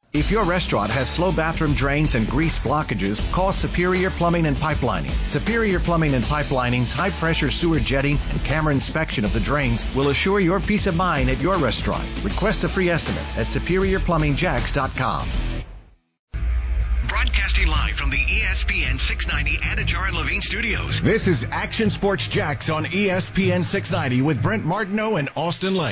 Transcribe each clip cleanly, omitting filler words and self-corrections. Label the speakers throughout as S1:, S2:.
S1: If your restaurant has slow bathroom drains and grease blockages, call Superior Plumbing and Pipelining. Superior Plumbing and Pipelining's high-pressure sewer jetting and camera inspection of the drains will assure your peace of mind at your restaurant. Request a free estimate at SuperiorPlumbingJacks.com.
S2: Broadcasting live from the ESPN 690 Anajar and Levine studios.
S1: This is Action Sports Jacks on ESPN 690 with Brent Martineau and Austin Lane.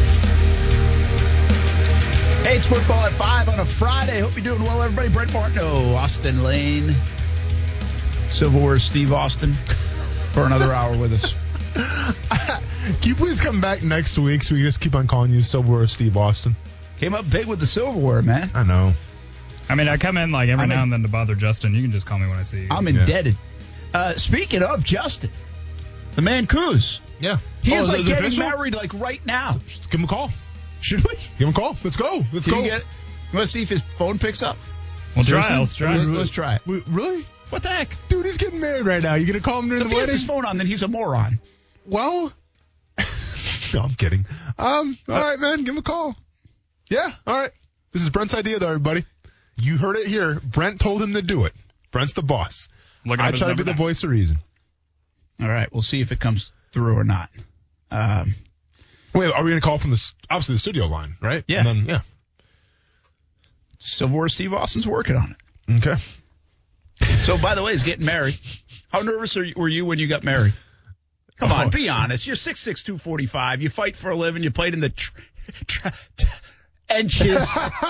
S3: Hey, it's Football at 5 on a Friday. Hope you're doing well, everybody. Brent Martineau, Austin Lane, Silverware Steve Austin for another hour with us.
S4: Can you please come back next week so we can just keep on calling you Silverware Steve Austin?
S3: Came up big with the silverware, man.
S4: I know.
S5: I mean, I come in like every now and then to bother Justin. You can just call me when I see you.
S3: I'm indebted. Speaking of Justin, the man Coos.
S4: Yeah.
S3: He is like getting married like right now.
S4: Just give him a call.
S3: Should we?
S4: Give him a call. Let's go. Let's go.
S3: You want to see if his phone picks up?
S5: Let's try it.
S3: Let's try it.
S4: Really?
S3: What the heck?
S4: Dude, he's getting married right now. You going to call him during the wedding?
S3: If he has his phone on, then he's a moron.
S4: Well, no, I'm kidding. All right, man. Give him a call. Yeah, all right. This is Brent's idea, though, everybody. You heard it here. Brent told him to do it. Brent's the boss. I try to be the voice of reason.
S3: All right. We'll see if it comes through or not.
S4: Wait, are we going to call from obviously the studio line, right?
S3: Yeah.
S4: And then, yeah.
S3: Silverware Steve Austin's working on it.
S4: Okay.
S3: So, by the way, he's getting married. How nervous were you when you got married? Come on, be honest. You're 6'6", 245. You fight for a living. You played in the trenches.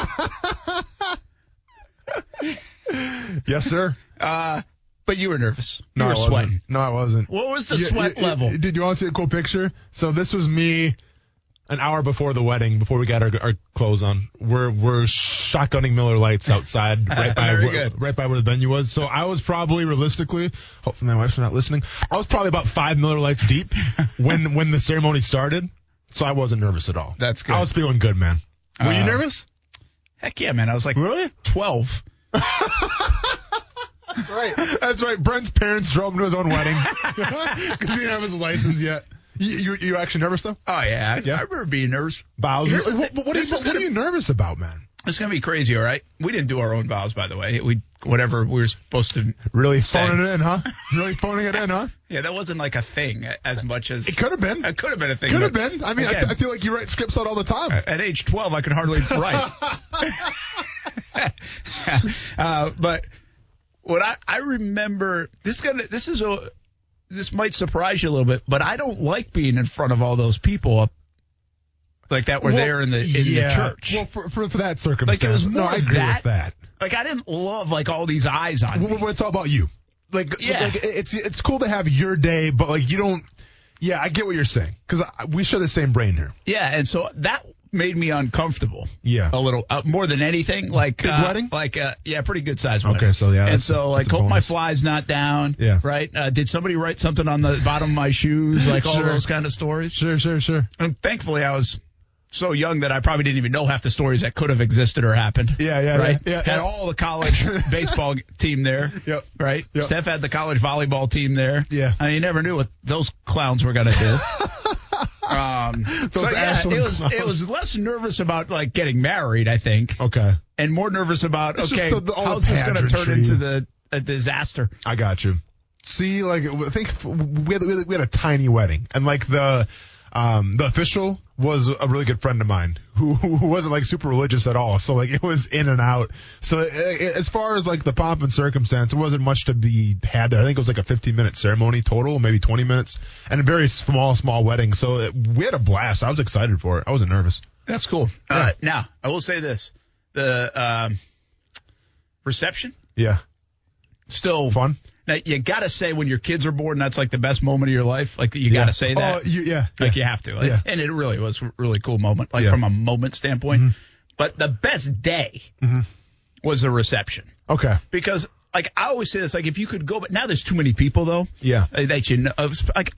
S4: Yes, sir.
S3: But you were nervous.
S4: No,
S3: you were sweating.
S4: No, I wasn't.
S3: What was the sweat level?
S4: Did you want to see a cool picture? So this was me an hour before the wedding, before we got our clothes on. We're shotgunning Miller Lights outside, right by where the venue was. So I was probably realistically, hopefully my wife's not listening, I was probably about 5 Miller Lights deep when the ceremony started. So I wasn't nervous at all.
S3: That's good.
S4: I was feeling good, man. Were you nervous?
S3: Heck yeah, man. I was like,
S4: really?
S3: 12.
S4: That's right. Brent's parents drove him to his own wedding because he didn't have his license yet. You actually nervous, though?
S3: Oh, yeah. I remember being nervous.
S4: Vows. What are you nervous about, man?
S3: It's going to be crazy, all right? We didn't do our own vows, by the way. Whatever we were supposed to
S4: really
S3: say.
S4: Phoning it in, huh? Really phoning it in, huh?
S3: Yeah, that wasn't like a thing as much as...
S4: It could have been.
S3: It could have been a thing.
S4: Could have been. I mean, I feel like you write scripts out all the time.
S3: At age 12, I could hardly write. But what I remember... This might surprise you a little bit, but I don't like being in front of all those people like that were there in the church.
S4: Well, for that circumstance,
S3: like it was more
S4: I agree with that.
S3: Like I didn't love like all these eyes on me.
S4: Well, it's all about you. Like it's cool to have your day, but like you don't. Yeah, I get what you're saying because we share the same brain here.
S3: Yeah, and so that made me uncomfortable.
S4: Yeah,
S3: a little more than anything. Like
S4: big wedding.
S3: Like pretty good size wedding.
S4: Okay, so yeah,
S3: and so like hope my fly's not down.
S4: Yeah,
S3: right. Did somebody write something on the bottom of my shoes? Like all those kind of stories.
S4: Sure.
S3: And thankfully, I was so young that I probably didn't even know half the stories that could have existed or happened.
S4: Yeah.
S3: Right.
S4: Yeah.
S3: Had all the college baseball team there.
S4: Yep.
S3: Right.
S4: Yep.
S3: Steph had the college volleyball team there.
S4: Yeah.
S3: I mean, you never knew what those clowns were gonna do. It was less nervous about like getting married, I think.
S4: Okay.
S3: And more nervous about
S4: how's
S3: this going to turn into a disaster?
S4: I got you. See, like I think we had a tiny wedding, and like the official was a really good friend of mine who wasn't like super religious at all. So like it was in and out. So as far as like the pomp and circumstance, it wasn't much to be had there. I think it was like a 15-minute ceremony total, maybe 20 minutes, and a very small wedding. So we had a blast. I was excited for it. I wasn't nervous.
S3: That's cool.
S4: Yeah.
S3: Now I will say this: the reception, still
S4: fun.
S3: Now, you got to say when your kids are born, that's like the best moment of your life. Like, you got to say that.
S4: Oh,
S3: Like, you have to. Like, and it really was a really cool moment, like from a moment standpoint.
S4: Mm-hmm.
S3: But the best day was the reception.
S4: Okay.
S3: Because, like, I always say this, like, if you could go, but now there's too many people, though.
S4: Yeah.
S3: That you know. Like,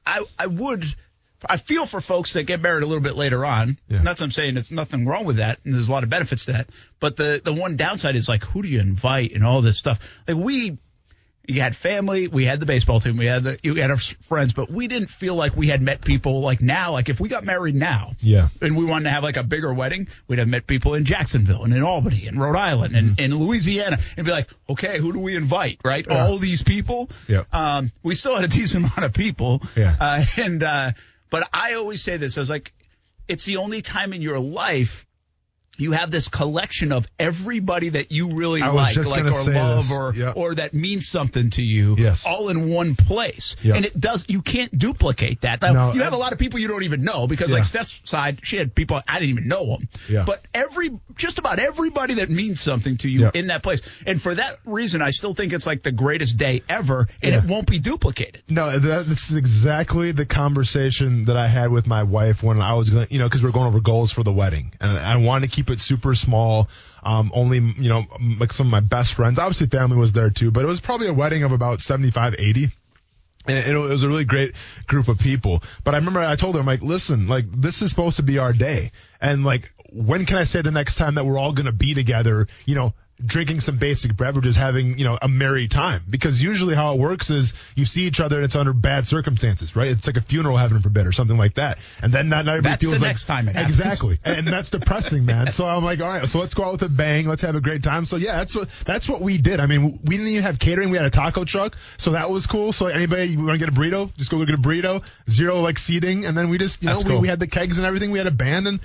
S3: I feel for folks that get married a little bit later on.
S4: Yeah.
S3: That's what I'm saying. There's nothing wrong with that, and there's a lot of benefits to that. But the one downside is, like, who do you invite and all this stuff? Like, You had family, we had the baseball team, you had our friends, but we didn't feel like we had met people like now. Like if we got married now, and we wanted to have like a bigger wedding, we'd have met people in Jacksonville and in Albany and Rhode Island and in Louisiana, and be like, okay, who do we invite? Right, all these people.
S4: Yeah.
S3: We still had a decent amount of people.
S4: Yeah.
S3: But I always say this: I was like, it's the only time in your life you have this collection of everybody that you really like or love or that means something to you, all in one place. And you can't duplicate that. Now, you have a lot of people you don't even know because like Steph's side, she had people I didn't even know them. But just about everybody that means something to you in that place. And for that reason, I still think it's like the greatest day ever, and it won't be duplicated.
S4: No, this is exactly the conversation that I had with my wife when I was going, because we're going over goals for the wedding, and I wanted to keep it super small. Only, like some of my best friends. Obviously, family was there too, but it was probably a wedding of about 75, 80. And it was a really great group of people. But I remember I told her, I'm like, listen, like, this is supposed to be our day. And, like, when can I say the next time that we're all going to be together, drinking some basic beverages, having, a merry time? Because usually how it works is you see each other and it's under bad circumstances, right? It's like a funeral, heaven forbid, or something like that. And then not everybody
S3: that's
S4: feels
S3: the
S4: like,
S3: next time it happens.
S4: Exactly. And that's depressing, man. So I'm like, all right, so let's go out with a bang. Let's have a great time. So yeah, that's what we did. I mean, we didn't even have catering. We had a taco truck. So that was cool. So anybody, you want to get a burrito? Just go get a burrito. Zero like seating. And then we just, we had the kegs and everything. We had a band. And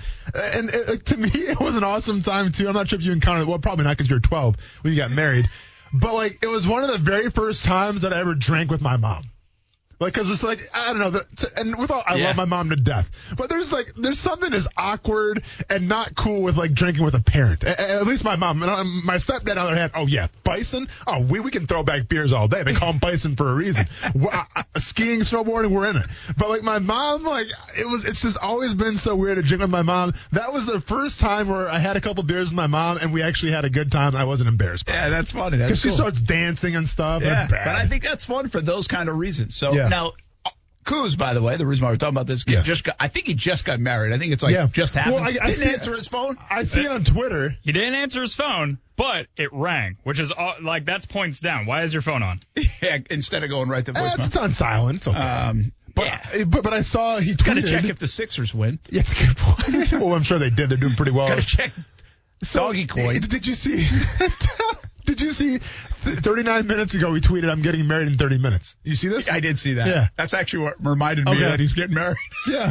S4: to me, it was an awesome time too. I'm not sure if you encountered, well, probably not because you're 12 when you got married, but like it was one of the very first times that I ever drank with my mom. Like, cause it's like, I don't know, I love my mom to death, but there's something that's awkward and not cool with like drinking with a parent. At least my mom. And my stepdad on the other hand, bison? Oh, we can throw back beers all day. They call them bison for a reason. Skiing, snowboarding, we're in it. But like my mom, like it's just always been so weird to drink with my mom. That was the first time where I had a couple beers with my mom and we actually had a good time and I wasn't embarrassed by it.
S3: Yeah, that's funny. That's
S4: cool. She starts dancing and stuff.
S3: Yeah,
S4: that's bad.
S3: But I think that's fun for those kind of reasons. So now, Kuz, by the way, the reason why we're talking about this, I think he just got married. I think it's just happened.
S4: Well, I
S3: didn't answer his phone.
S4: I see it on Twitter.
S5: He didn't answer his phone, but it rang, which is like that's points down. Why is your phone on?
S3: Yeah, instead of going right to voicemail.
S4: It's on silent. It's okay. But I saw he tweeted.
S3: Got to check if the Sixers win.
S4: Yeah, it's a good point. Well, I'm sure they did. They're doing pretty well.
S3: Got to check. Doggy coin.
S4: Did you see? Did you see 39 minutes ago he tweeted, I'm getting married in 30 minutes. You see this?
S3: I did see that.
S4: Yeah.
S3: That's actually what reminded me that he's getting married.
S4: Yeah.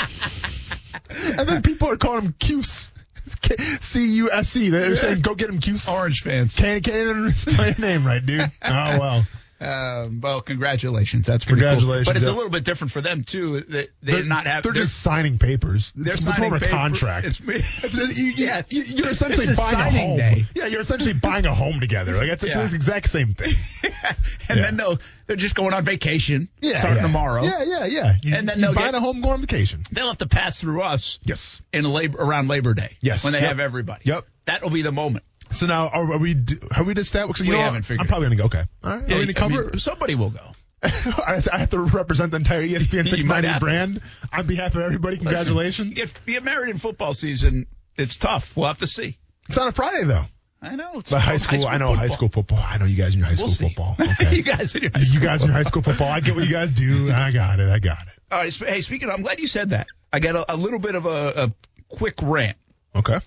S4: And then people are calling him Cuse. C-U-S-E. They're saying, go get him Cuse.
S3: Orange fans.
S4: Can't even spell your name right, dude. Oh, well.
S3: Well, congratulations. That's pretty cool. But it's a little bit different for them too. They're
S4: just signing papers.
S3: They're
S4: it's
S3: signing
S4: more of a contract. You're essentially buying a home. Day. Yeah, you're essentially buying a home together. Like it's the exact same thing.
S3: And then they're just going on vacation. Starting tomorrow.
S4: Yeah. And then they're buying a home, going on vacation.
S3: They'll have to pass through us.
S4: Yes.
S3: Around Labor Day.
S4: Yes.
S3: When they have everybody.
S4: Yep.
S3: That'll be the moment.
S4: So now, have we just that?
S3: We haven't figured.
S4: I'm probably going to go. Okay. All right. Are we going to cover?
S3: Somebody will go.
S4: I have to represent the entire ESPN 690 brand on behalf of everybody. Congratulations.
S3: Listen, if you get married in football season, it's tough. We'll have to see.
S4: It's on a Friday, though.
S3: I know. It's
S4: high school. I know football. High school football. I know you guys in your high school football. Okay.
S3: You guys in your high school
S4: football. I get what you guys do. I got it.
S3: All right. Hey, speaking of, I'm glad you said that. I got a little bit of a quick rant.
S4: Okay.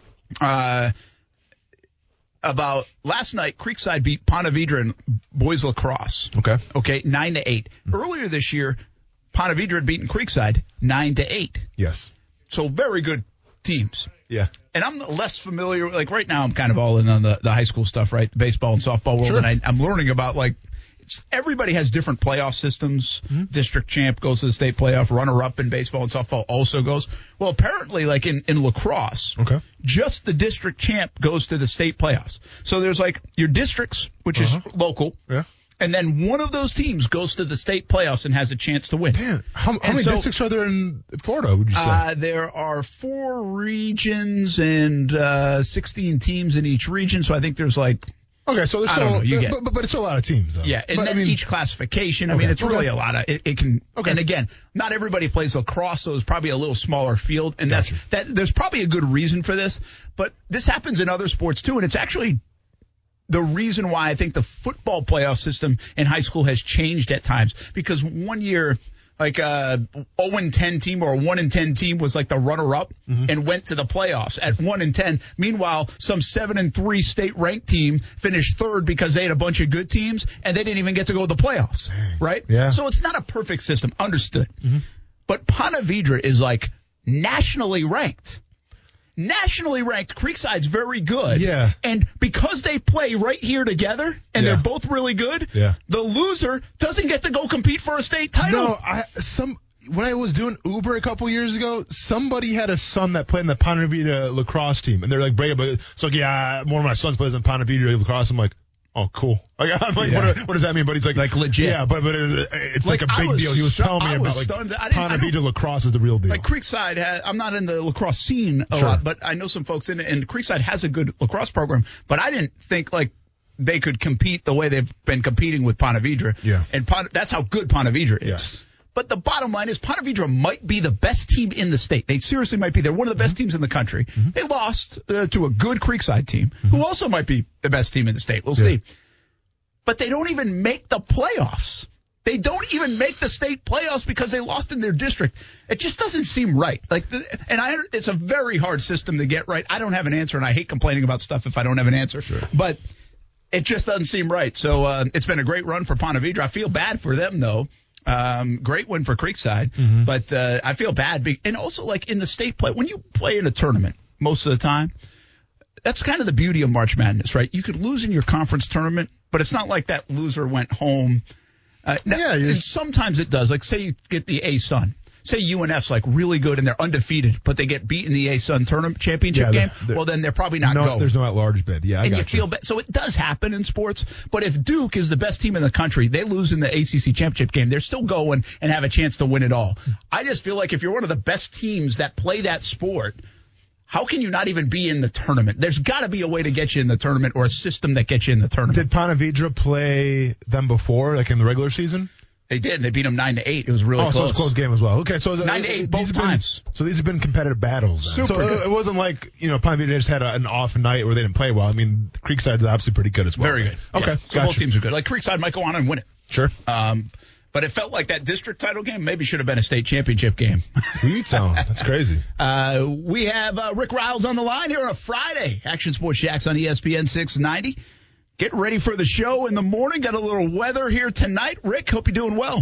S3: About last night, Creekside beat Ponte Vedra in boys lacrosse.
S4: Okay.
S3: 9-8. Earlier this year, Ponte Vedra had beaten Creekside 9-8.
S4: Yes.
S3: So very good teams.
S4: Yeah.
S3: And I'm less familiar. Like right now, I'm kind of all in on the high school stuff, right? The baseball and softball world, and I'm learning about everybody has different playoff systems. Mm-hmm. District champ goes to the state playoff. Runner-up in baseball and softball also goes. Well, apparently, like in lacrosse, just the district champ goes to the state playoffs. So there's your districts, which is local.
S4: Yeah.
S3: And then one of those teams goes to the state playoffs and has a chance to win.
S4: Damn. How many districts are there in Florida, would you say?
S3: There are 4 regions and 16 teams in each region. So I think there's
S4: Okay, so there's but it's still a lot of teams, though.
S3: Yeah, and then each classification. I mean, it's really a lot of it can. Okay. And again, not everybody plays lacrosse, so it's probably a little smaller field, and there's probably a good reason for this. But this happens in other sports too, and it's actually the reason why I think the football playoff system in high school has changed at times, because one year, like a 0-10 team or a 1-10 team was like the runner-up and went to the playoffs at 1-10. Meanwhile, some 7-3 state-ranked team finished third because they had a bunch of good teams and they didn't even get to go to the playoffs, right?
S4: Yeah.
S3: So it's not a perfect system, understood. But Ponte Vedra is like nationally ranked. Nationally ranked, Creekside's very good.
S4: Yeah.
S3: And because they play right here together and they're both really good, the loser doesn't get to go compete for a state title.
S4: No, when I was doing Uber a couple years ago, somebody had a son that played in the Ponte Vedra lacrosse team, and they're like, bragging about it. So like, yeah, one of my sons plays in Ponte Vedra lacrosse. I'm like, oh, cool. Like, I'm like, what does that mean? But he's like legit. Yeah, but it's like a big deal. He was telling me about like Ponte Vedra lacrosse is the real deal.
S3: Like Creekside I'm not in the lacrosse scene a lot, but I know some folks in it, and Creekside has a good lacrosse program. But I didn't think like they could compete the way they've been competing with Ponte Vedra. Yeah, and that's how good Ponte Vedra is.
S4: Yes.
S3: But the bottom line is Ponte Vedra might be the best team in the state. They seriously might be. They're one of the best teams in the country. They lost to a good Creekside team, who also might be the best team in the state. We'll see. But they don't even make the playoffs. They don't even make the state playoffs because they lost in their district. It just doesn't seem right. It's a very hard system to get right. I don't have an answer, and I hate complaining about stuff if I don't have an answer. But it just doesn't seem right. So it's been a great run for Ponte Vedra. I feel bad for them, though. Great win for Creekside. But I feel bad. And also, like, in the state play, when you play in a tournament most of the time, that's kind of the beauty of March Madness, right? You could lose in your conference tournament, but it's not like that loser went home. And sometimes it does. Like, say you get the A-Sun. Say UNF's like really good and they're undefeated, but they get beat in the A-Sun tournament championship game. Well, then they're probably not going.
S4: There's no at-large bid. Yeah,
S3: and you feel bad. So it does happen in sports. But if Duke is the best team in the country, they lose in the ACC championship game, they're still going and have a chance to win it all. I just feel like if you're one of the best teams that play that sport, how can you not even be in the tournament? There's got to be a way to get you in the tournament or a system that gets you in the tournament.
S4: Did Ponte Vedra play them before, like in the regular season?
S3: They did. They beat them 9-8. It was really close.
S4: So it was a close game as well. Okay, so
S3: 9-8 both times.
S4: So these have been competitive battles. Then.
S3: Super.
S4: So it wasn't like Ponte Vedra just had an off night where they didn't play well. I mean, Creekside's obviously pretty good as well.
S3: Very good. Okay, so both teams are good. Like Creekside might go on and win it.
S4: Sure.
S3: But it felt like that district title game maybe should have been a state championship game.
S4: Who you telling? That's crazy.
S3: We have Rick Riles on the line here on a Friday. Action Sports Jacks on ESPN 690. Get ready for the show in the morning. Got a little weather here tonight. Rick, hope you're doing well.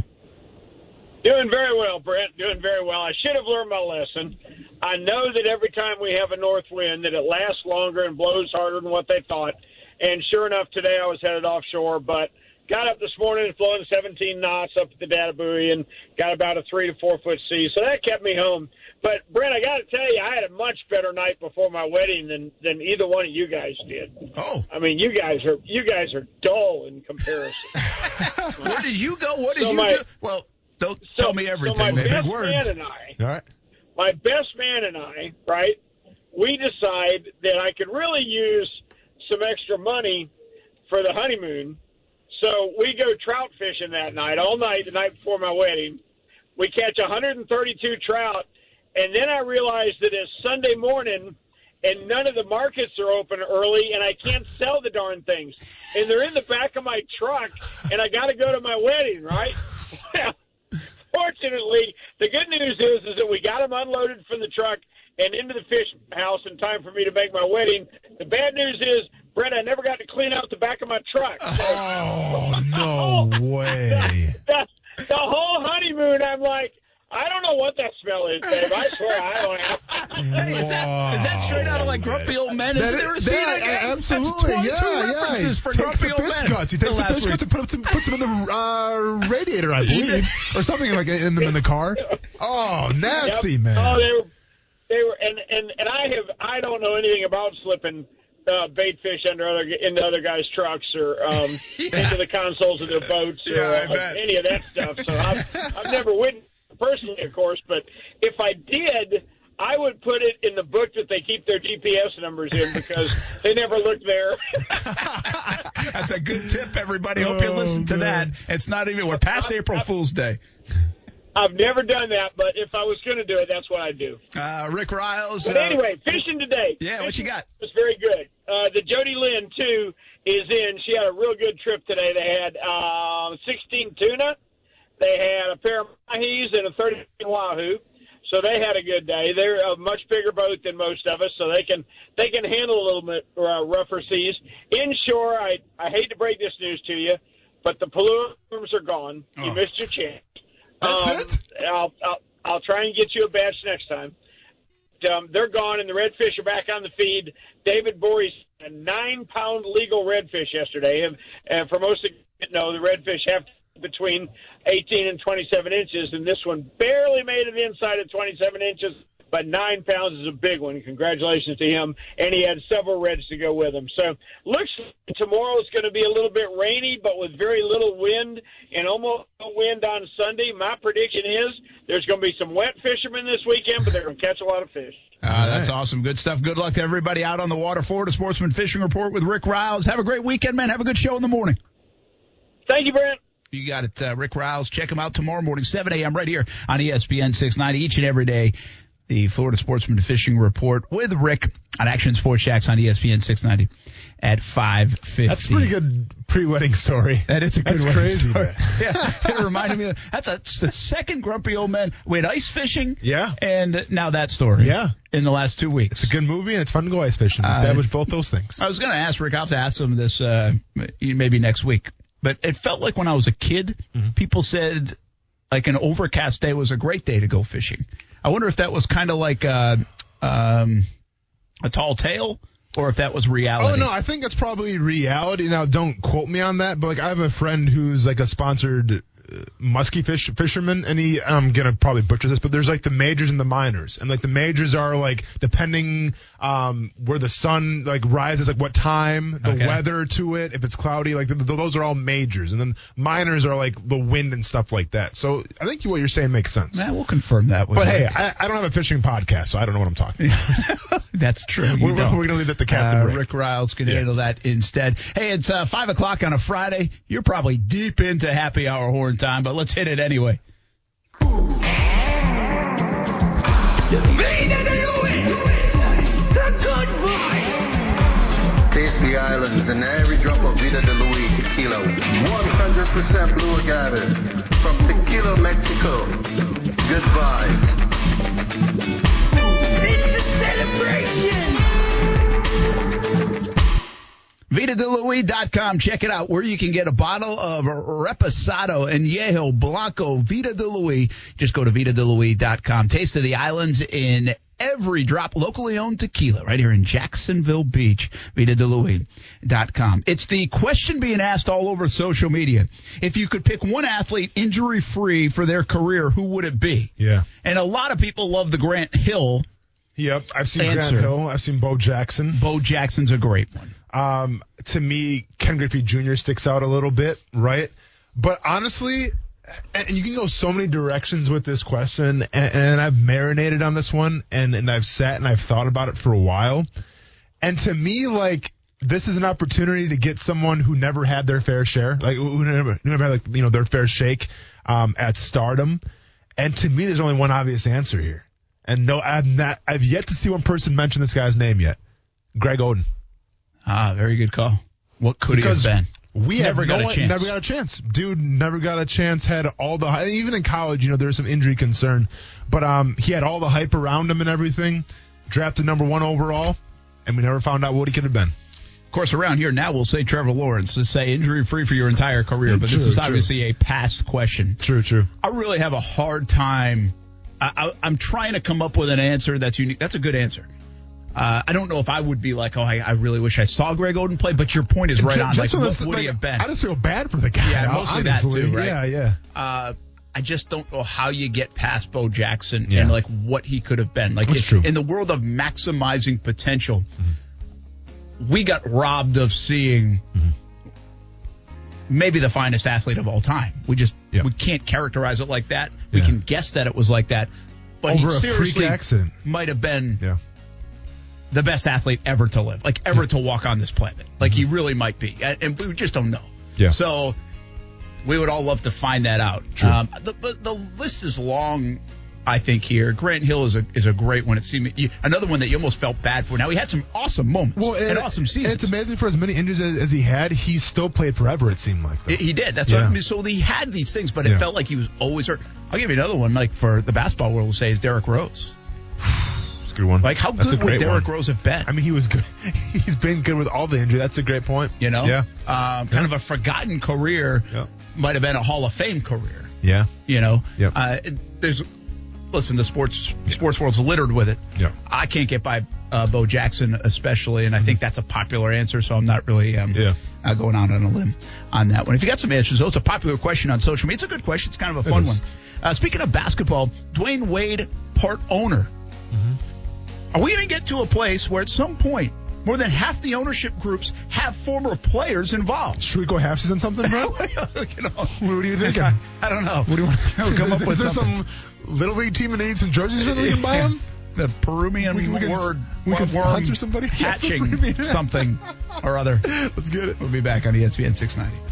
S6: Doing very well, Brent. Doing very well. I should have learned my lesson. I know that every time we have a north wind that it lasts longer and blows harder than what they thought. And sure enough, today I was headed offshore, but got up this morning and flowing 17 knots up at the data buoy and got about a 3 to 4 foot sea. So that kept me home. But, Brent, I got to tell you, I had a much better night before my wedding than either one of you guys did.
S3: Oh.
S6: I mean, you guys are dull in comparison.
S3: Where did you go? What did you do? Well, don't tell me everything.
S6: So my
S3: big
S6: best
S3: words.
S6: man and I,
S4: all right.
S6: My best man and I, right, we decide that I could really use some extra money for the honeymoon. So we go trout fishing that night, all night, the night before my wedding. We catch 132 trout, and then I realize that it's Sunday morning, and none of the markets are open early, and I can't sell the darn things. And they're in the back of my truck, and I got to go to my wedding, right? Well, fortunately, the good news is that we got them unloaded from the truck and into the fish house in time for me to make my wedding. The bad news is, Brett, I never got to clean out the back of my truck.
S4: Oh, no way.
S6: The whole honeymoon, I'm like, I don't know what that smell is, babe. I swear I don't have.
S3: Is that straight out of like Grumpy Old Men? Is there a scene again?
S4: Absolutely,
S3: That's 22 references for Grumpy Old Men.
S4: He takes the fish guts and puts them in the radiator, I believe, or something like in the car. Oh, nasty, man.
S6: Oh, they were, and I don't know anything about slipping bait fish into other guys' trucks or into the consoles of their boats or any of that stuff. So I've never witnessed it personally, of course, but if I did, I would put it in the book that they keep their GPS numbers in because they never looked there.
S3: That's a good tip, everybody. Hope you listen to that. It's not even, we're past April Fool's Day.
S6: I've never done that, but if I was going to do it, that's what I'd do.
S3: Rick Riles.
S6: But anyway, fishing today.
S3: Yeah, what you got?
S6: It was very good. The Jody Lynn, too, is in. She had a real good trip today. They had 16 tuna. They had a pair of mahis and a 30 wahoo. So they had a good day. They're a much bigger boat than most of us, so they can handle a little bit rougher seas. Inshore, I hate to break this news to you, but the palooms are gone. You missed your chance.
S4: That's it?
S6: I'll try and get you a batch next time. They're gone, and the redfish are back on the feed. David Bory's a 9-pound legal redfish yesterday, and for most of you know, the redfish have between 18 and 27 inches, and this one barely made it inside of 27 inches, but 9 pounds is a big one. Congratulations to him, and he had several reds to go with him. So looks like tomorrow is going to be a little bit rainy, but with very little wind, and almost no wind on Sunday. My prediction is there's going to be some wet fishermen this weekend, but they're going to catch a lot of fish.
S3: That's awesome. Good stuff. Good luck to everybody out on the water. Florida Sportsman Fishing Report with Rick Riles. Have a great weekend, man. Have a good show in the morning.
S6: Thank you, Brent.
S3: You got it, Rick Riles. Check him out tomorrow morning, 7 a.m. right here on ESPN 690 each and every day. The Florida Sportsman Fishing Report with Rick on Action Sports Shacks on ESPN 690 at 5:50.
S4: That's a pretty good pre-wedding story.
S3: That is a good
S4: That's crazy.
S3: story. Yeah, it reminded me. That's the second grumpy old man. We had ice fishing.
S4: Yeah.
S3: And now that story.
S4: Yeah.
S3: In the last 2 weeks.
S4: It's a good movie, and it's fun to go ice fishing. Establish both those things.
S3: I was going to ask Rick. I'll have to ask him this maybe next week. But it felt like when I was a kid, people said like an overcast day was a great day to go fishing. I wonder if that was kind of like a tall tale or if that was reality.
S4: Oh, no, I think that's probably reality. Now, don't quote me on that, but like I have a friend who's like a sponsored musky fisherman, and I'm going to probably butcher this, but there's like the majors and the minors. And like the majors are like depending where the sun like rises, like what time, the weather to it, if it's cloudy, like those are all majors. And then minors are like the wind and stuff like that. So I think what you're saying makes sense.
S3: We'll confirm that with
S4: But
S3: Rick.
S4: hey, I don't have a fishing podcast, so I don't know what I'm talking about.
S3: That's true.
S4: We're going to leave that to Captain Rick.
S3: Rick Riles can handle that instead. Hey, it's 5 o'clock on a Friday. You're probably deep into happy hour horn time, but let's hit it anyway.
S7: Taste the islands and every drop of Vida de Luis tequila. 100% blue agave from Tequila, Mexico. Good vibes.
S8: It's a celebration.
S3: VitaDeLuis.com. Check it out, where you can get a bottle of Reposado and Añejo Blanco Vida de Luis. Just go to VitaDeLuis.com. Taste of the islands in every drop. Locally owned tequila right here in Jacksonville Beach. VitaDeLuis.com. It's the question being asked all over social media. If you could pick one athlete injury-free for their career, who would it be?
S4: Yeah.
S3: And a lot of people love the Grant Hill.
S4: Yep, I've seen
S3: answer.
S4: Grant Hill. I've seen Bo Jackson.
S3: Bo Jackson's a great one.
S4: To me, Ken Griffey Jr. sticks out a little bit, right? But honestly, and you can go so many directions with this question, and I've marinated on this one, and I've sat and I've thought about it for a while. And to me, like, this is an opportunity to get someone who never had their fair share, like who never had like their fair shake at stardom. And to me, there's only one obvious answer here. And no, I've yet to see one person mention this guy's name yet. Greg Oden.
S3: Very good call. What could he have been?
S4: We
S3: never got a chance.
S4: Never got a chance. Dude never got a chance. Had all the hype. Even in college, there was some injury concern, but he had all the hype around him and everything. Drafted number 1 overall, and we never found out what he could have been.
S3: Of course, around here now we'll say Trevor Lawrence to say injury-free for your entire career, but this is obviously a past question.
S4: True.
S3: I really have a hard time. I'm trying to come up with an answer that's unique. That's a good answer. I don't know if I would be like, I really wish I saw Greg Oden play, but your point is right on. Like, what would he have been?
S4: I just feel bad for the guy.
S3: Yeah, mostly
S4: honestly.
S3: that too, right?
S4: Yeah.
S3: I just don't know how you get past Bo Jackson and like what he could have been. Like, in the world of maximizing potential, we got robbed of seeing maybe the finest athlete of all time. We can't characterize it like that. We can guess that it was like that, but
S4: over
S3: he
S4: a
S3: seriously
S4: freak accident
S3: might have been the best athlete ever to live, like ever to walk on this planet. Like he really might be, and we just don't know.
S4: Yeah.
S3: So we would all love to find that out.
S4: True.
S3: The list is long I think here. Grant Hill is a great one. It seemed another one that you almost felt bad for. Now he had some awesome moments and awesome seasons.
S4: It's amazing for as many injuries as he had, he still played forever. It seemed like
S3: he did. That's what I mean. So he had these things, but it felt like he was always hurt. I'll give you another one. Like for the basketball world, we'll say is Derrick Rose.
S4: It's a good one.
S3: Like how good would Derrick Rose have been?
S4: I mean, he was good. He's been good with all the injury. That's a great point.
S3: You know, kind of a forgotten career. Might have been a Hall of Fame career.
S4: Yeah.
S3: You know, listen, the sports world's littered with it.
S4: Yeah.
S3: I can't get by Bo Jackson especially, and I think that's a popular answer, so I'm not really going out on a limb on that one. If you got some answers, though, it's a popular question on social media. It's a good question. It's kind of a fun one. Speaking of basketball, Dwayne Wade, part owner. Are we going to get to a place where at some point more than half the ownership groups have former players involved?
S4: Should we go half season something, bro? What are you thinking?
S3: I don't know.
S4: What do you want?
S3: Is
S4: there some little league team that needs some jerseys so that we can buy them?
S3: The Peruvian
S4: word. We can sponsor somebody.
S3: Hatching something or other.
S4: Let's get it.
S3: We'll be back on ESPN 690.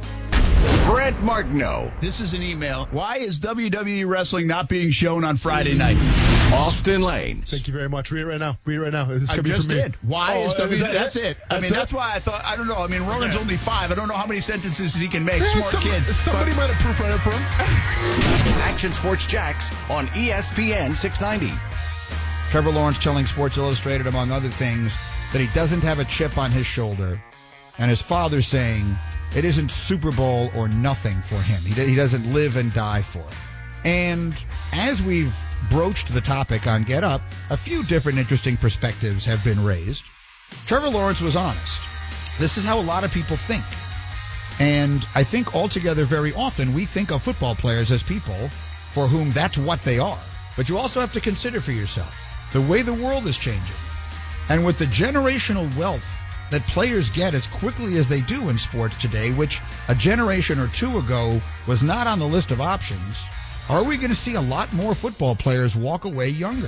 S1: Brent Martineau.
S3: This is an email. Why is WWE Wrestling not being shown on Friday night?
S1: Austin Lane.
S4: Thank you very much. Read it right now. This
S3: I just did. Why is WWE? That's it. That's
S4: it?
S3: why I thought. I don't know. I mean, Ronan's only 5. I don't know how many sentences he can make. Smart kid.
S4: Somebody might have proofread it for him.
S1: Action Sports Jacks on ESPN 690.
S9: Trevor Lawrence telling Sports Illustrated, among other things, that he doesn't have a chip on his shoulder, and his father saying it isn't Super Bowl or nothing for him. He doesn't live and die for it. And as we've broached the topic on Get Up, a few different interesting perspectives have been raised. Trevor Lawrence was honest. This is how a lot of people think. And I think altogether very often we think of football players as people for whom that's what they are. But you also have to consider for yourself the way the world is changing. And with the generational wealth that players get as quickly as they do in sports today, which a generation or two ago was not on the list of options, are we going to see a lot more football players walk away younger?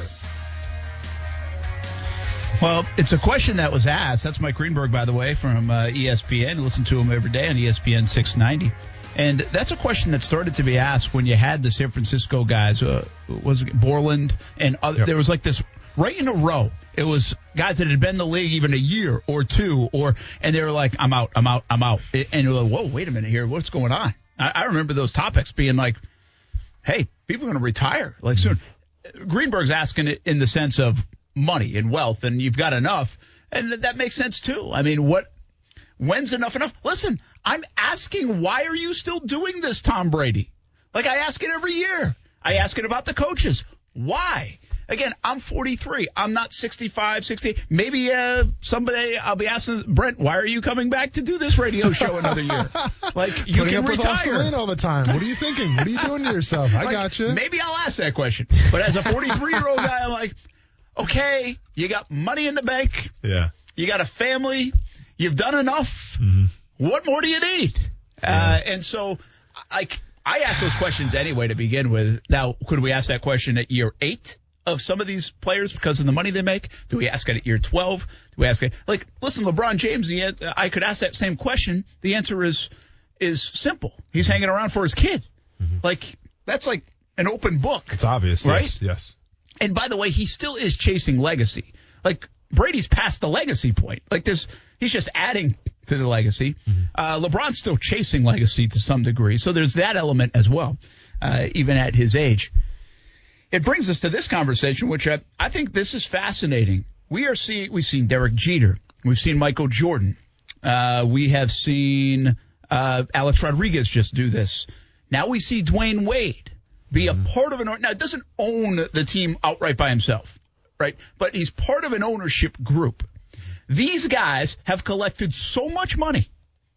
S3: Well, it's a question that was asked. That's Mike Greenberg, by the way, from ESPN. Listen to him every day on ESPN 690. And that's a question that started to be asked when you had the San Francisco guys. Was it Borland and other? Yep. There was like this right in a row. It was guys that had been in the league even a year or two, and they were like, I'm out. And you're like, whoa, wait a minute here. What's going on? I remember those topics being like, hey, people are going to retire like soon. Greenberg's asking it in the sense of money and wealth, and you've got enough. And that makes sense, too. I mean, when's enough? Listen, I'm asking, why are you still doing this, Tom Brady? Like, I ask it every year. I ask it about the coaches. Why? Again, I'm 43. I'm not 65, 60. Maybe someday I'll be asking Brent, why are you coming back to do this radio show another year? Like, you can retire.
S4: Austin Lane all the time. What are you thinking? What are you doing to yourself? I got you.
S3: Maybe I'll ask that question. But as a 43-year-old guy, I'm like, okay, you got money in the bank.
S4: Yeah.
S3: You got a family. You've done enough.
S4: Mm-hmm.
S3: What more do you need? Yeah. And so, I ask those questions anyway to begin with. Now, could we ask that question at year 8 of some of these players because of the money they make? Do we ask it at year 12? Do we ask it? Like, listen, LeBron James, I could ask that same question. The answer is simple. He's hanging around for his kid. Mm-hmm. Like, that's like an open book.
S4: It's obvious,
S3: right?
S4: Yes.
S3: And by the way, he still is chasing legacy. Like, Brady's past the legacy point. Like, he's just adding to the legacy. Mm-hmm. LeBron's still chasing legacy to some degree. So there's that element as well, even at his age. It brings us to this conversation, which I think this is fascinating. We've seen Derek Jeter. We've seen Michael Jordan. We have seen Alex Rodriguez just do this. Now we see Dwayne Wade be a part of now it doesn't own the team outright by himself, right? But he's part of an ownership group. These guys have collected so much money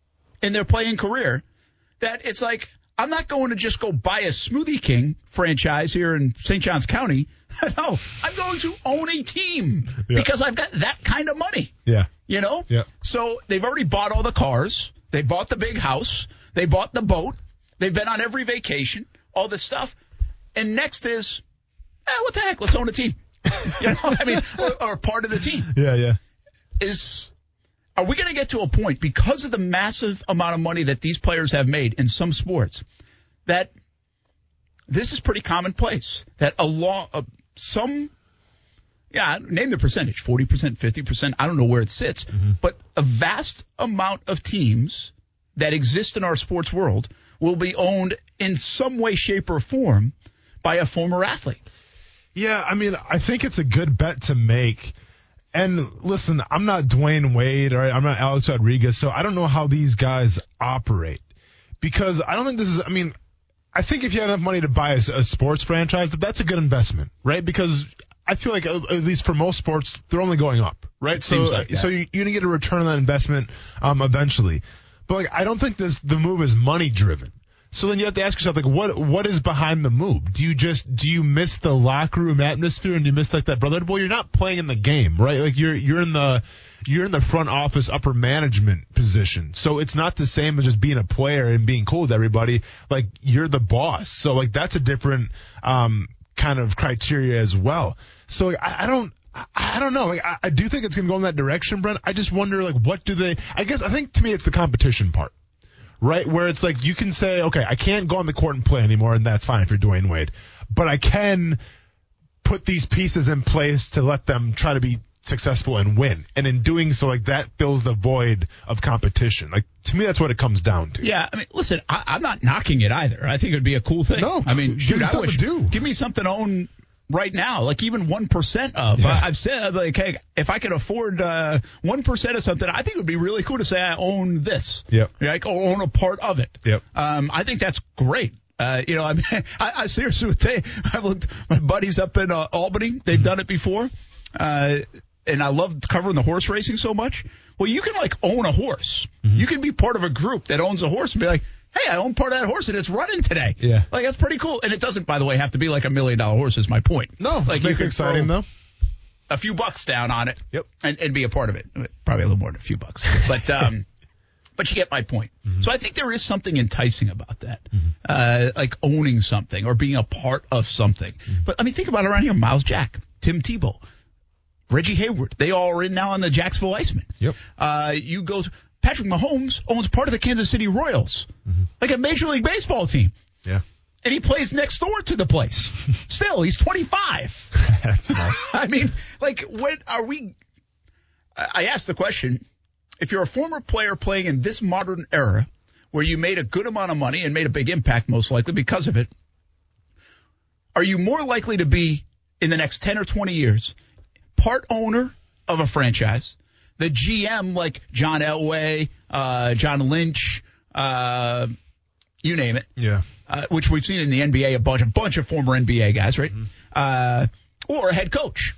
S3: in their playing career that it's like, I'm not going to just go buy a Smoothie King franchise here in St. Johns County. No, I'm going to own a team because I've got that kind of money.
S4: Yeah.
S3: You know?
S4: Yeah.
S3: So they've already bought all the cars. They bought the big house. They bought the boat. They've been on every vacation, all this stuff. And next is, what the heck? Let's own a team. You know, I mean, or part of the team.
S4: Yeah.
S3: Are we going to get to a point, because of the massive amount of money that these players have made in some sports, that this is pretty commonplace that name the percentage, 40%, 50%, I don't know where it sits, but a vast amount of teams that exist in our sports world will be owned in some way, shape, or form by a former athlete.
S4: Yeah, I mean, I think it's a good bet to make. And listen, I'm not Dwayne Wade, or I'm not Alex Rodriguez, so I don't know how these guys operate. Because I don't think this is, I mean, I think if you have enough money to buy a sports franchise, that's a good investment, right? Because I feel like, at least for most sports, they're only going up, right? So you're going to get a return on that investment eventually. But like, I don't think the move is money driven. So then you have to ask yourself, like, what is behind the move? Do you miss the locker room atmosphere and do you miss like that brotherhood? Well, you're not playing in the game, right? Like you're in the front office, upper management position. So it's not the same as just being a player and being cool with everybody. Like you're the boss. So like that's a different kind of criteria as well. So like, I don't know. Like I do think it's going to go in that direction, Brent. I just wonder like I think to me it's the competition part. Right, where it's like you can say, okay, I can't go on the court and play anymore, and that's fine for Dwayne Wade. But I can put these pieces in place to let them try to be successful and win. And in doing so, like that fills the void of competition. Like to me, that's what it comes down to.
S3: Yeah, I mean, listen, I'm not knocking it either. I think it'd be a cool thing.
S4: No,
S3: I mean,
S4: give me something to do.
S3: Give me something to own right now, like even 1% of.
S4: Yeah.
S3: I've said, like, hey, if I could afford 1% of something, I think it would be really cool to say I own this.
S4: Yep.
S3: Like, or own a part of it.
S4: Yep.
S3: I think that's great. I mean, I seriously would say, I've looked, my buddies up in Albany, they've done it before. And I love covering the horse racing so much. Well, you can like own a horse. You can be part of a group that owns a horse and be like, hey, I own part of that horse and it's running today.
S4: Yeah.
S3: Like, that's pretty cool. And it doesn't, by the way, have to be like $1 million horse is my point.
S4: No,
S3: like
S4: you can exciting though.
S3: A few bucks down on it.
S4: Yep.
S3: And be a part of it. Probably a little more than a few bucks. But, but you get my point. So I think there is something enticing about that. Like owning something or being a part of something. But I mean, think about it around here. Miles Jack, Tim Tebow, Reggie Hayward. They all are in now on the Jacksonville Icemen.
S4: Yep.
S3: You go to Patrick Mahomes owns part of the Kansas City Royals, like a Major League Baseball team.
S4: Yeah.
S3: And he plays next door to the place. Still, he's 25.
S4: That's nice.
S3: I mean, like, when are we – I asked the question, if you're a former player playing in this modern era where you made a good amount of money and made a big impact most likely because of it, are you more likely to be, in the next 10 or 20 years, part owner of a franchise, the GM like John Elway, John Lynch, you name it.
S4: Yeah.
S3: Which we've seen in the NBA, a bunch of former NBA guys, right? Or a head coach.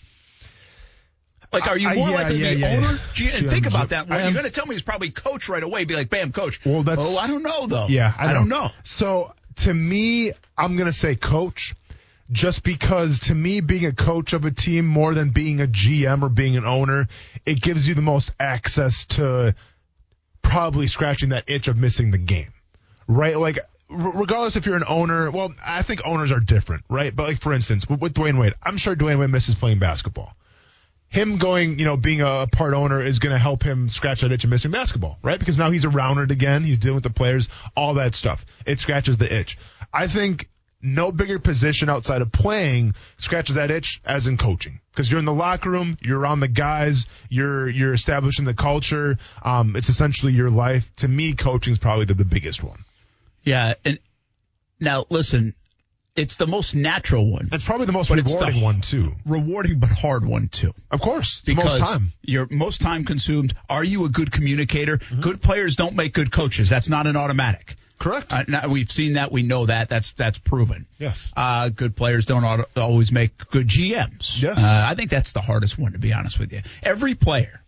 S3: Like, are you more likely to be owner? And think about that. Well, you're going to tell me it's probably coach right away. Be like, bam, coach.
S4: Well,
S3: I don't know, though.
S4: Yeah,
S3: I don't know.
S4: So, to me, I'm going to say coach. Just because, to me, being a coach of a team more than being a GM or being an owner, it gives you the most access to probably scratching that itch of missing the game, right? Like, regardless if you're an owner, well, I think owners are different, right? But, like, for instance, with Dwayne Wade, I'm sure Dwayne Wade misses playing basketball. Him going, being a part owner is going to help him scratch that itch of missing basketball, right? Because now he's around it again. He's dealing with the players, all that stuff. It scratches the itch. I think no bigger position outside of playing scratches that itch as in coaching. Because you're in the locker room, you're around the guys, you're establishing the culture. It's essentially your life. To me, coaching is probably the biggest one.
S3: Yeah, and now listen, it's the most natural one.
S4: It's probably the most rewarding one too.
S3: Rewarding but hard one too.
S4: Of course, it's
S3: because
S4: the most time.
S3: You're most time consumed. Are you a good communicator? Good players don't make good coaches. That's not an automatic.
S4: Correct.
S3: Now, we've seen that. We know that. That's proven.
S4: Yes.
S3: Good players don't always make good GMs.
S4: Yes.
S3: I think that's the hardest one, to be honest with you. Every player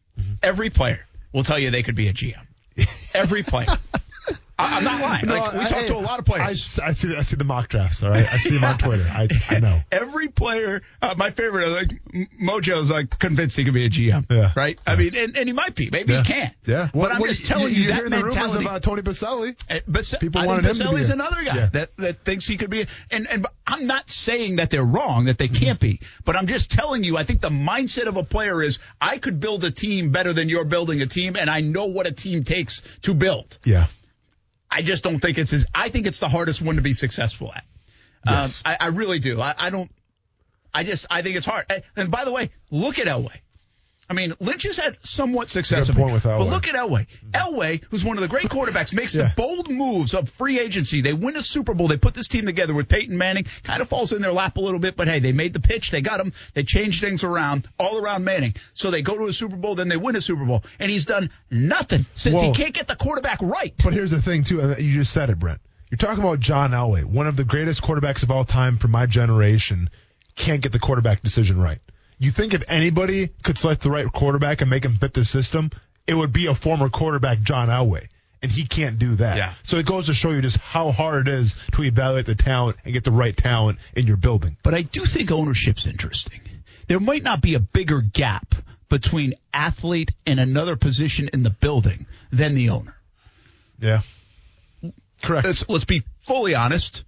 S3: will tell you they could be a GM. Every player. I'm not lying. We talk to a lot of players.
S4: I see the mock drafts. All right, I see them on Twitter. I know.
S3: Every player, my favorite, like Mojo's, like convinced he can be a GM.
S4: Yeah.
S3: Right. I mean, and he might be. Maybe he can't.
S4: Yeah.
S3: But I'm just telling you that mentality.
S4: The rumors about Tony Baselli.
S3: People wanted him to be. Baselli's another guy that thinks he could be. And I'm not saying that they're wrong, that they can't be. But I'm just telling you, I think the mindset of a player is, I could build a team better than you're building a team, and I know what a team takes to build.
S4: Yeah.
S3: I just don't think I think it's the hardest one to be successful at.
S4: Yes.
S3: I really do. I think it's hard. And by the way, look at Elway. I mean, Lynch has had somewhat success.
S4: Good point with Elway.
S3: But look at Elway. Elway, who's one of the great quarterbacks, makes the bold moves of free agency. They win a Super Bowl. They put this team together with Peyton Manning. Kind of falls in their lap a little bit, but hey, they made the pitch. They got him. They changed things around, all around Manning. So they go to a Super Bowl, then they win a Super Bowl. And he's done nothing since he can't get the quarterback right.
S4: But here's the thing, too. And you just said it, Brent. You're talking about John Elway, one of the greatest quarterbacks of all time for my generation, can't get the quarterback decision right. You think if anybody could select the right quarterback and make him fit the system, it would be a former quarterback, John Elway. And he can't do that.
S3: Yeah.
S4: So it goes to show you just how hard it is to evaluate the talent and get the right talent in your building.
S3: But I do think ownership's interesting. There might not be a bigger gap between athlete and another position in the building than the owner.
S4: Yeah. Correct.
S3: Let's be fully honest.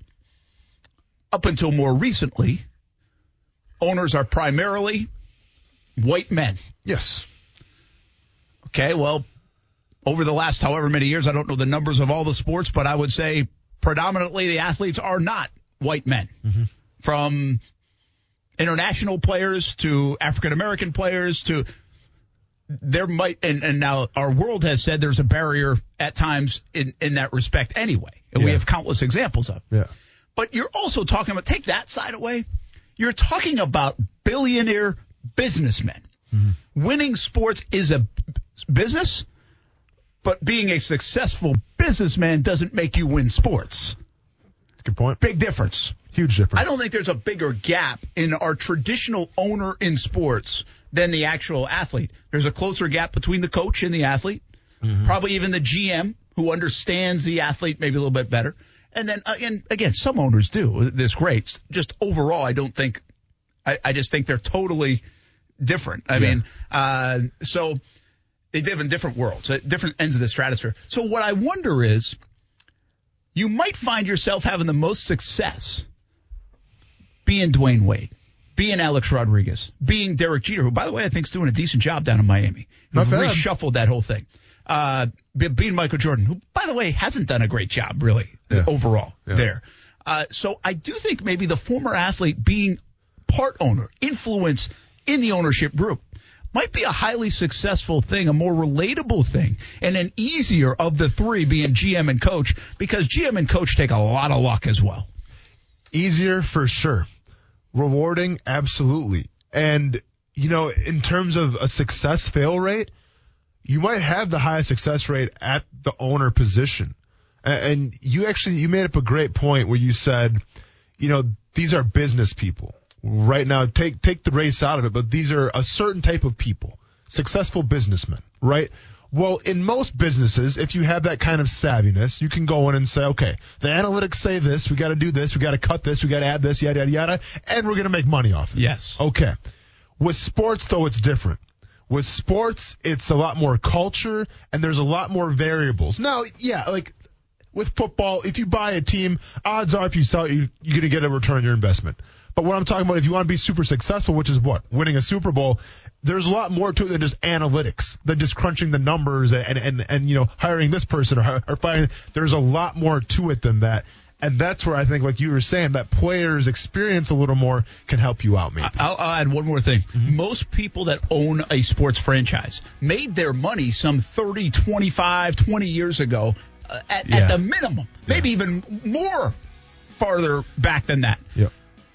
S3: Up until more recently, owners are primarily white men.
S4: Yes.
S3: Okay, well, over the last however many years, I don't know the numbers of all the sports, but I would say predominantly the athletes are not white men. Mm-hmm. From international players to African-American players to there might, and now our world has said there's a barrier at times in that respect anyway. And we have countless examples of.
S4: Yeah.
S3: But you're also talking about, take that side away. You're talking about billionaire businessmen. Mm-hmm. Winning sports is a business, but being a successful businessman doesn't make you win sports.
S4: Good point.
S3: Big difference.
S4: Huge difference.
S3: I don't think there's a bigger gap in our traditional owner in sports than the actual athlete. There's a closer gap between the coach and the athlete, probably even the GM who understands the athlete maybe a little bit better. And then, again, some owners do this great. Just overall, I don't think – I just think they're totally different. I mean, so they live in different worlds, at different ends of the stratosphere. So what I wonder is you might find yourself having the most success being Dwayne Wade, being Alex Rodriguez, being Derek Jeter, who, by the way, I think is doing a decent job down in Miami. He's reshuffled that whole thing. Being Michael Jordan, who, by the way, hasn't done a great job, really, overall there. So I do think maybe the former athlete being part owner, influence in the ownership group, might be a highly successful thing, a more relatable thing, and an easier of the three being GM and coach, because GM and coach take a lot of luck as well.
S4: Easier for sure. Rewarding, absolutely. And, you know, in terms of a success fail rate, you might have the highest success rate at the owner position. And you made up a great point where you said, you know, these are business people. Right now, take the race out of it, but these are a certain type of people, successful businessmen, right? Well, in most businesses, if you have that kind of savviness, you can go in and say, okay, the analytics say this, we got to do this, we got to cut this, we got to add this, yada, yada, yada, and we're going to make money off it.
S3: Yes.
S4: Okay. With sports, though, it's different. With sports, it's a lot more culture, and there's a lot more variables. Now, yeah, like with football, if you buy a team, odds are if you sell it, you're going to get a return on your investment. But what I'm talking about, if you want to be super successful, which is what? Winning a Super Bowl, there's a lot more to it than just analytics, than just crunching the numbers and you know, hiring this person or firing. There's a lot more to it than that. And that's where I think, like you were saying, that players experience a little more can help you out, maybe.
S3: I'll add one more thing. Mm-hmm. Most people that own a sports franchise made their money some 30, 25, 20 years ago at the minimum, maybe even more farther back than that.
S4: Yeah.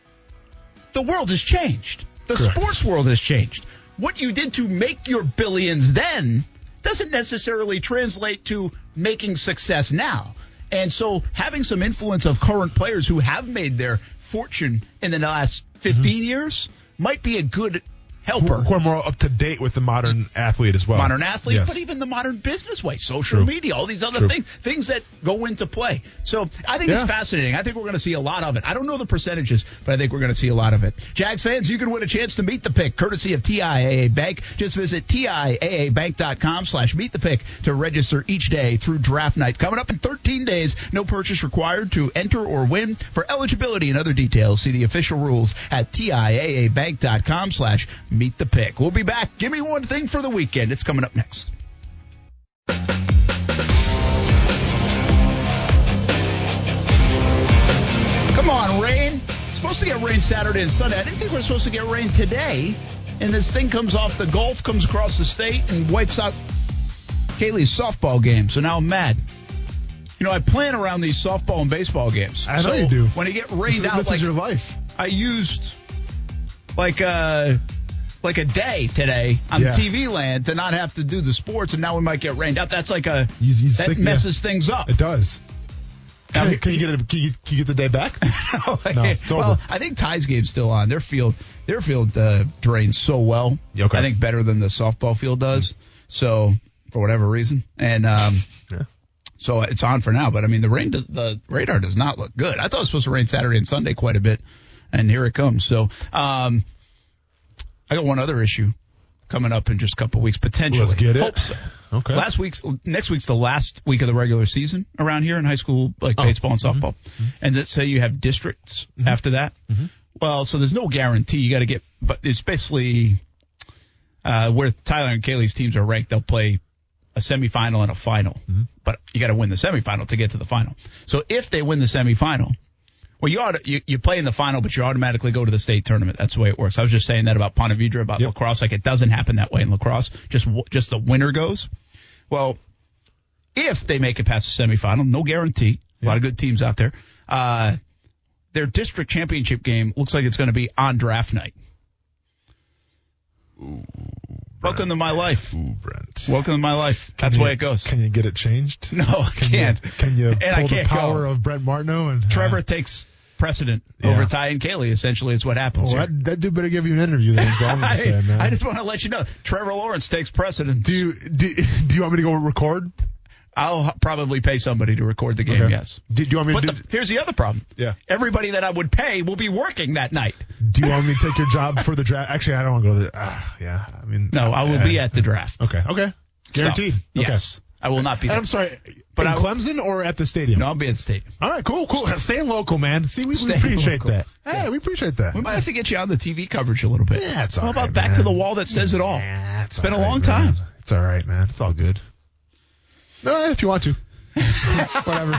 S3: The world has changed. The
S4: Correct.
S3: Sports world has changed. What you did to make your billions then doesn't necessarily translate to making success now. And so having some influence of current players who have made their fortune in the last 15 years might be a good helper.
S4: Who are more up to date with the modern athlete as well.
S3: Modern athlete,
S4: yes.
S3: But even the modern business way, social media, all these other things that go into play. So I think it's fascinating. I think we're going to see a lot of it. I don't know the percentages, but I think we're going to see a lot of it. Jags fans, you can win a chance to meet the pick, courtesy of TIAA Bank. Just visit TIAABank.com/meet the pick to register each day through draft night. Coming up in 13 days, no purchase required to enter or win. For eligibility and other details, see the official rules at TIAABank.com/meet the pick. We'll be back. Give me one thing for the weekend. It's coming up next. Come on, Rain. rain Saturday and Sunday. I didn't think we were supposed to get rain today. And this thing comes off the Gulf, comes across the state, and wipes out Kaylee's softball game. So now I'm mad. You know, I plan around these softball and baseball games.
S4: I know you do.
S3: When you get rained out,
S4: this is your life.
S3: I used like a day today on TV land to not have to do the sports, and now we might get rained out. That's like that messes things up.
S4: It does. Can you get the day back?
S3: No,
S4: it's over.
S3: Well, I think Ty's game's still on. Their field drains so well.
S4: Okay.
S3: I think better than the softball field does. So for whatever reason, and so it's on for now. But I mean, the radar does not look good. I thought it was supposed to rain Saturday and Sunday quite a bit, and here it comes. So I got one other issue coming up in just a couple of weeks potentially.
S4: Let's get it.
S3: Hope so.
S4: Okay.
S3: Next week's the last week of the regular season around here in high school, like baseball and softball. Mm-hmm. And let's say you have districts after that. Mm-hmm. Well, so there's no guarantee. You got to get, but it's basically where Tyler and Kaylee's teams are ranked. They'll play a semifinal and a final, but you got to win the semifinal to get to the final. So if they win the semifinal, well, you play in the final, but you automatically go to the state tournament. That's the way it works. I was just saying that about Ponte Vedra, about lacrosse. Like, it doesn't happen that way in lacrosse. Just the winner goes. Well, if they make it past the semifinal, no guarantee. A lot of good teams out there. Their district championship game looks like it's going to be on draft night.
S4: Ooh,
S3: welcome to my life.
S4: Ooh, Brent.
S3: Welcome to my life. That's the way it goes.
S4: Can you get it changed?
S3: No, I can't.
S4: Can you
S3: and
S4: pull the power of Brent Martineau? And
S3: Trevor takes precedent over Ty and Kaylee, essentially, is what happens.
S4: Well, that dude better give you an interview then. That's all I'm going to say, man.
S3: I just want to let you know, Trevor Lawrence takes precedent.
S4: Do you want me to go record?
S3: I'll probably pay somebody to record the game, yes.
S4: Do you want me to
S3: here's the other problem.
S4: Yeah.
S3: Everybody that I would pay will be working that night.
S4: Do you want me to take your job for the draft? Actually, I don't want to go to the I mean.
S3: No, I will be at the draft.
S4: Okay. Guaranteed.
S3: So, yes. I will not be there.
S4: I'm sorry, but in Clemson or at the stadium?
S3: No, I'll be at the stadium.
S4: All right, cool. Staying local, man. See, we appreciate that. Hey, we appreciate that.
S3: We might have to get you on the TV coverage a little bit.
S4: Yeah, it's all right.
S3: How about Back to the Wall that says it all?
S4: Yeah,
S3: it's been a long time.
S4: It's all right, man. It's all good. No, if you want to. Whatever.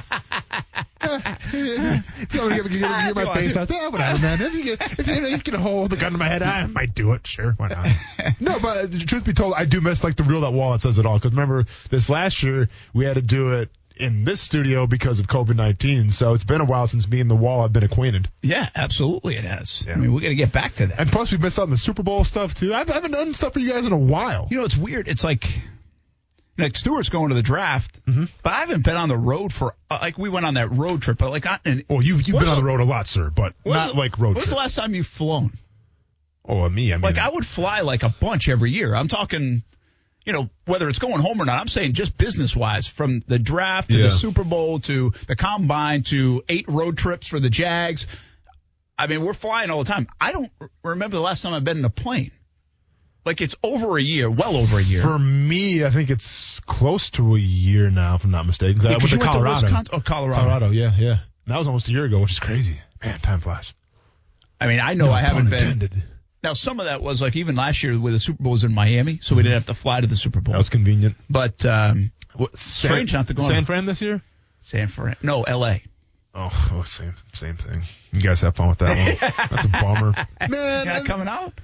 S4: If you want to give my face out there, whatever, man. If you can hold the gun to my head, I might do it. Sure, why not? No, but truth be told, I do miss like the real that wall that says it all. Because remember, this last year we had to do it in this studio because of COVID-19. So it's been a while since me and the wall have been acquainted.
S3: Yeah, absolutely, it has. Yeah. I mean, we got to get back to that.
S4: And plus, we missed out on the Super Bowl stuff too. I haven't done stuff for you guys in a while.
S3: You know, it's weird. It's like Stewart's going to the draft, but I haven't been on the road for we went on that road trip, but
S4: you've been on the road a lot, sir, but not like road trip.
S3: When was the last time you've flown?
S4: Oh, me, I mean,
S3: I would fly like a bunch every year. I'm talking, whether it's going home or not. I'm saying just business wise, from the draft to the Super Bowl to the combine to 8 road trips for the Jags. I mean, we're flying all the time. I don't remember the last time I've been in a plane. Like, it's over a year, well over a year.
S4: For me, I think it's close to a year now, if I'm not mistaken.
S3: Yeah, I went to Colorado. Wisconsin? Oh, Colorado,
S4: yeah. That was almost a year ago, which is crazy. Man, time flies.
S3: I mean, I know I haven't been. Now, some of that was like even last year where the Super Bowl was in Miami, so we didn't have to fly to the Super Bowl.
S4: That was convenient.
S3: But strange not to go
S4: San Fran this year?
S3: San Fran. No, L.A.
S4: Oh, same thing. You guys have fun with that one. That's a bummer. Man,
S3: you're not coming out?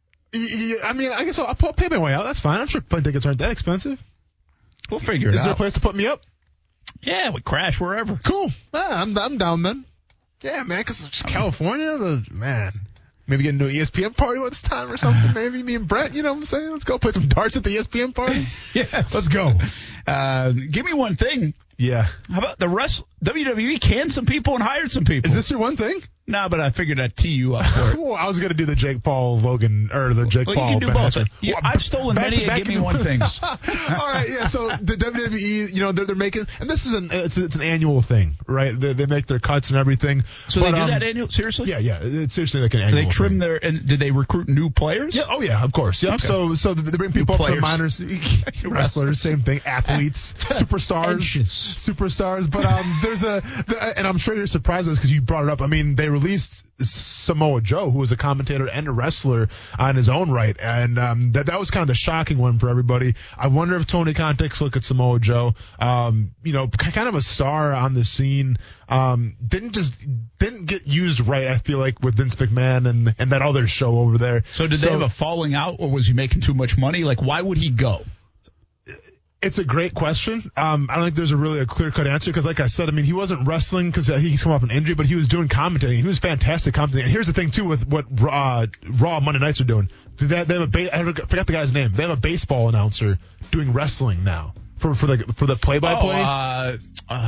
S4: I mean, I guess I'll pay my way out. That's fine. I'm sure plane tickets aren't that expensive.
S3: We'll figure it out.
S4: Is there a place to put me up?
S3: Yeah, we crash wherever.
S4: Cool. I'm down then. Yeah, man, because it's California, maybe get into an ESPN party this time or something. Maybe me and Brent, you know what I'm saying? Let's go play some darts at the ESPN party.
S3: Yes.
S4: Let's go.
S3: Give me one thing.
S4: Yeah.
S3: How about the rest? WWE canned some people and hired some people.
S4: Is this your one thing?
S3: No, but I figured I'd tee you up for it.
S4: Well, I was going to do the Jake Paul Logan, or the Jake Paul.
S3: You can do both. I've stolen many give me one things.
S4: All right, yeah. So the WWE, they're making, and this is it's an annual thing, right? They make their cuts and everything.
S3: So they do that annual? Seriously?
S4: Yeah. It's seriously like an annual.
S3: Do they trim
S4: thing.
S3: and did they recruit new players?
S4: Yeah. Oh yeah, of course. Yeah. Okay. So they bring people up to minors, wrestlers, same thing, athletes, superstars. But there's and I'm sure you're surprised by this because you brought it up. I mean, they released Samoa Joe, who was a commentator and a wrestler on his own right, and that was kind of the shocking one for everybody. I wonder if Tony Khan takes a look at Samoa Joe. Kind of a star on the scene. Didn't get used right, I feel like, with Vince McMahon and that other show over there.
S3: So did they have a falling out, or was he making too much money? Like, why would he go?
S4: It's a great question. I don't think there's a clear-cut answer because, like I said, I mean, he wasn't wrestling because he's come off an injury, but he was doing commentating. He was fantastic commentating. And here's the thing, too, with what Raw Monday nights are doing. They have I forgot the guy's name. They have a baseball announcer doing wrestling now for the play-by-play.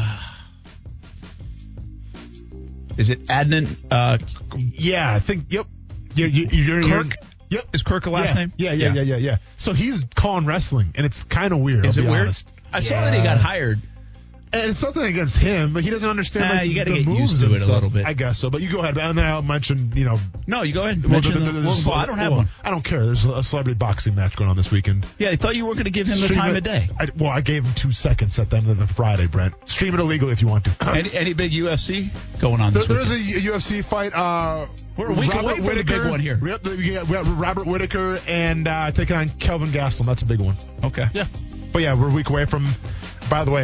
S3: Is it Adnan?
S4: Yeah, I think. Yep. You're
S3: Kirk.
S4: Yep.
S3: Is Kirk a last name?
S4: Yeah. So he's calling wrestling, and it's kind of weird.
S3: Is it weird?
S4: Honest.
S3: I saw that he got hired.
S4: And it's something against him, but he doesn't understand
S3: you gotta
S4: the
S3: get
S4: moves
S3: used to
S4: and
S3: it
S4: stuff.
S3: a little bit.
S4: I guess so. But you go ahead, and then I'll mention,
S3: No, you go ahead. Mention I don't have one.
S4: I don't care. There's a celebrity boxing match going on this weekend.
S3: Yeah, I thought you were going to give him the time of day.
S4: I gave him 2 seconds at the end of the Friday, Brent. Stream it illegally if you want to.
S3: Any big UFC going on this weekend?
S4: There's a UFC fight.
S3: We're a week away from the big one here.
S4: We got Robert Whittaker and taking on Kelvin Gastelum. That's a big one.
S3: Okay.
S4: Yeah. But yeah, we're a week away from. By the way,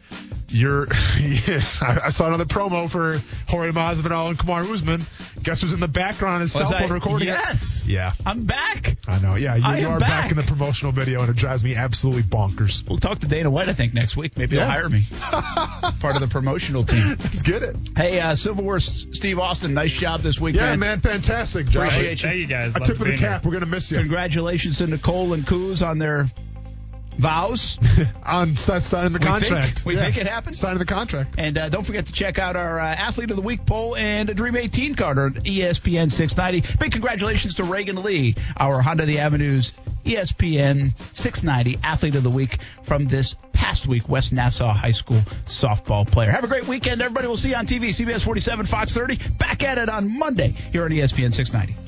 S4: I saw another promo for Jorge Masvidal and Kamaru Usman. Guess who's in the background on his cell phone recording?
S3: Yes.
S4: Yeah.
S3: I'm back.
S4: I know. Yeah, you are back in the promotional video, and it drives me absolutely bonkers.
S3: We'll talk to Dana White, I think, next week. Maybe he'll hire me. Part of the promotional team.
S4: Let's get it.
S3: Hey, Civil War Steve Austin, nice job this week,
S4: man. Yeah, man, fantastic job.
S3: Appreciate you.
S5: Hey, you guys.
S4: A tip of the cap. We're going to miss you.
S3: Congratulations to Nicole and Kuz on their vows.
S4: On signing the contract.
S3: We think it happened.
S4: Signing the contract.
S3: And don't forget to check out our Athlete of the Week poll and a Dream 18 card on ESPN 690. Big congratulations to Reagan Lee, our Honda of the Avenues ESPN 690 Athlete of the Week from this past week, West Nassau High School softball player. Have a great weekend, everybody. We'll see you on TV, CBS 47, Fox 30. Back at it on Monday here on ESPN 690.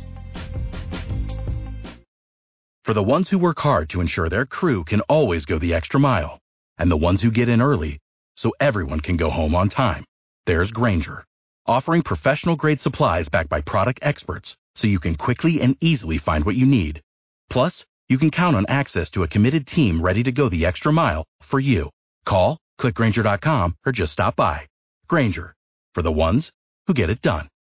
S10: For the ones who work hard to ensure their crew can always go the extra mile, and the ones who get in early so everyone can go home on time, there's Grainger, offering professional-grade supplies backed by product experts so you can quickly and easily find what you need. Plus, you can count on access to a committed team ready to go the extra mile for you. Call, click Grainger.com, or just stop by. Grainger, for the ones who get it done.